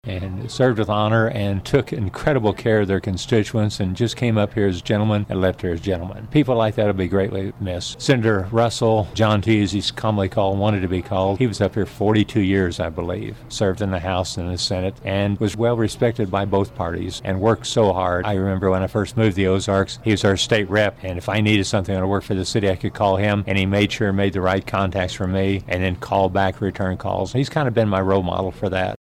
and served with honor and took incredible care of their constituents and just came up here as gentlemen and left here as gentlemen. People like that will be greatly missed. Senator Russell, John T. as he's commonly called, wanted to be called. He was up here 42 years, I believe, served in the House and the Senate, and was well respected by both parties and worked so hard. I remember when I first moved to the Ozarks, he was our state rep, and if I needed something to work for the city, I could call him, and he made sure he made the right contacts for me and then call back, return calls. He's kind of been my role model for that.